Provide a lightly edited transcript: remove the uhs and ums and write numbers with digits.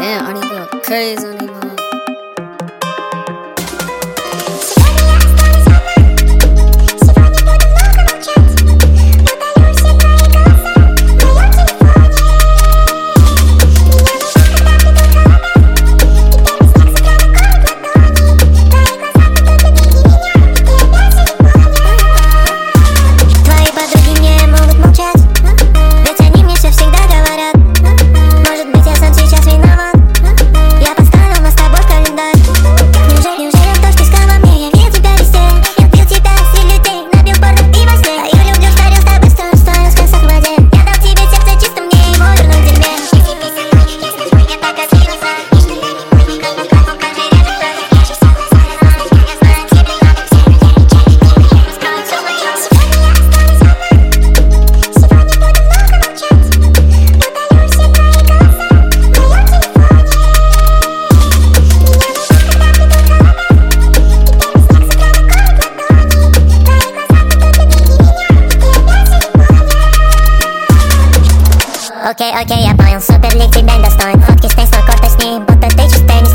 Man, I need to go crazy on these motherfuckers. Окей, я понял, супер, лети, дай достоин. Фотки с Тесла, корта с ней, будто ты чистый.